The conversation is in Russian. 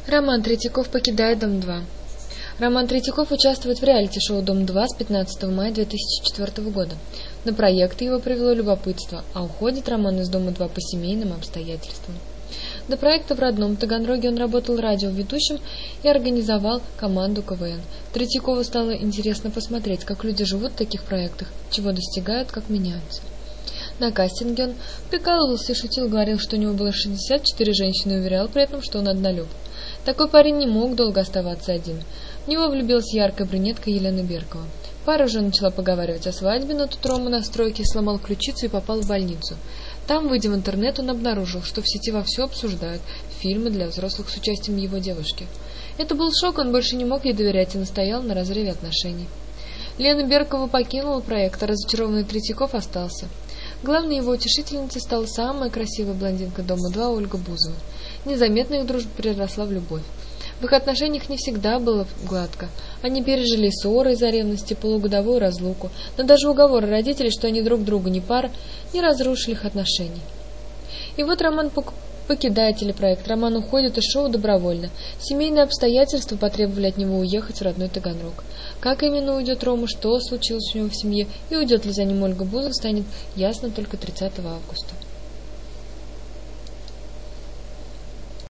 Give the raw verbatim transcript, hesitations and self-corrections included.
Роман Третьяков покидает Дом-два. Роман Третьяков участвует в реалити-шоу «Дом-два» с пятнадцатого мая две тысячи четвёртого года. На проект его привело любопытство, а уходит Роман из Дома-два по семейным обстоятельствам. До проекта в родном Таганроге он работал радиоведущим и организовал команду ка вэ эн. Третьякову стало интересно посмотреть, как люди живут в таких проектах, чего достигают, как меняются. На кастинге он прикалывался и шутил, говорил, что у него было шестьдесят четыре женщины, и уверял при этом, что он однолюб. Такой парень не мог долго оставаться один. В него влюбилась яркая брюнетка Елена Беркова. Пара уже начала поговаривать о свадьбе, но тут Рома на стройке сломал ключицу и попал в больницу. Там, выйдя в интернет, он обнаружил, что в сети вовсю обсуждают фильмы для взрослых с участием его девушки. Это был шок, он больше не мог ей доверять и настоял на разрыве отношений. Лена Беркова покинула проект, а разочарованный Третьяков остался. Главной его утешительницей стала самая красивая блондинка Дома-два Ольга Бузова. Незаметно их дружба переросла в любовь. В их отношениях не всегда было гладко. Они пережили ссоры из-за ревности, полугодовую разлуку, но даже уговоры родителей, что они друг другу не пара, не разрушили их отношений. И вот Роман покидает телепроект. Роман уходит из шоу добровольно. Семейные обстоятельства потребовали от него уехать в родной Таганрог. Как именно уйдет Рома, что случилось у него в семье и уйдет ли за ним Ольга Бузова, станет ясно только тридцатого августа.